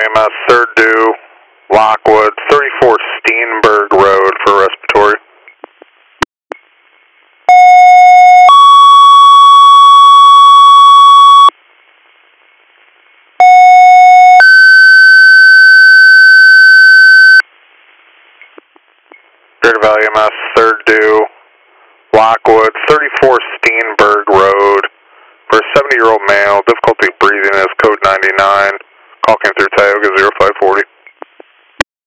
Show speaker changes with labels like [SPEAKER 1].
[SPEAKER 1] EMS, third due, Lockwood, 34 Steenberg Road for respiratory. Greater Valley EMS, third due, Lockwood, 34 Steenberg Road for a 70-year-old male, difficulty breathing is code 99. Call came through Tioga 0540.